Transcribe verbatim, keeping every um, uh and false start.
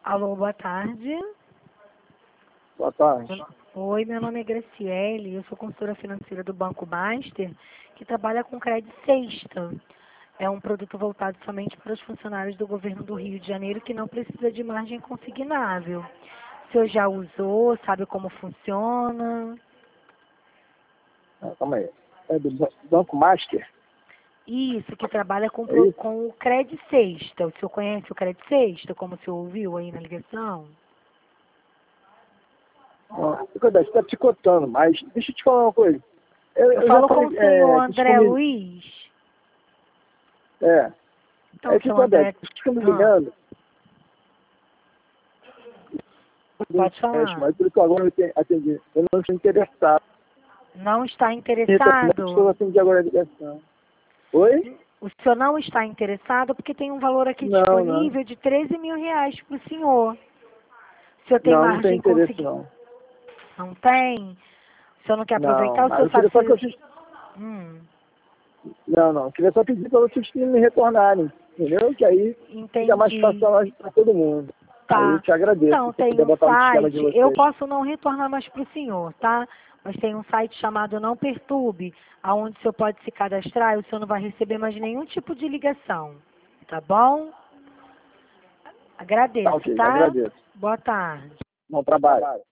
Alô, boa tarde. Boa tarde. Oi, meu nome é Graciele, eu sou consultora financeira do Banco Baster, que trabalha com crédito sexta. É um produto voltado somente para os funcionários do governo do Rio de Janeiro que não precisa de margem consignável. O senhor já usou, sabe como funciona? Ah, calma aí. É do Ba- Banco Master? Isso, que trabalha com, É pro- isso? com o crédito sexta. O senhor conhece o crédito sexta, como o senhor ouviu aí na ligação? Ah, você está picotando, mas deixa eu te falar uma coisa. Eu, Eu eu já falo com falei o senhor é, que André comigo. Luiz. É. Então, É que seu acontece, André... eu estou me Ah, ligando. pode Teste, falar. mas por isso que agora eu te- atendi. Eu não estou interessado. Não está Retornando, estou interessado? atendendo agora a ligação. Oi? O senhor não está interessado porque tem um valor aqui Não, não. disponível de treze mil reais para o senhor. O senhor tem Não, não tem margem interesse conseguir? não. Não tem? O senhor não quer Não, aproveitar? O mas senhor eu queria sabe só que se... vocês. Hum, Não, não. Eu queria só pedir para vocês que me retornarem. Entendeu? Que aí fica mais entendi. fácil para todo mundo. Aí eu Tá. te agradeço. Então, Se você tem puder um botar no sistema de site, eu vocês. posso não retornar mais para o senhor, tá? Mas tem um site chamado Não Perturbe, aonde o senhor pode se cadastrar e o senhor não vai receber mais nenhum tipo de ligação. Tá bom? Tá Agradeço, ok, tá? agradeço. Boa tarde. Bom trabalho.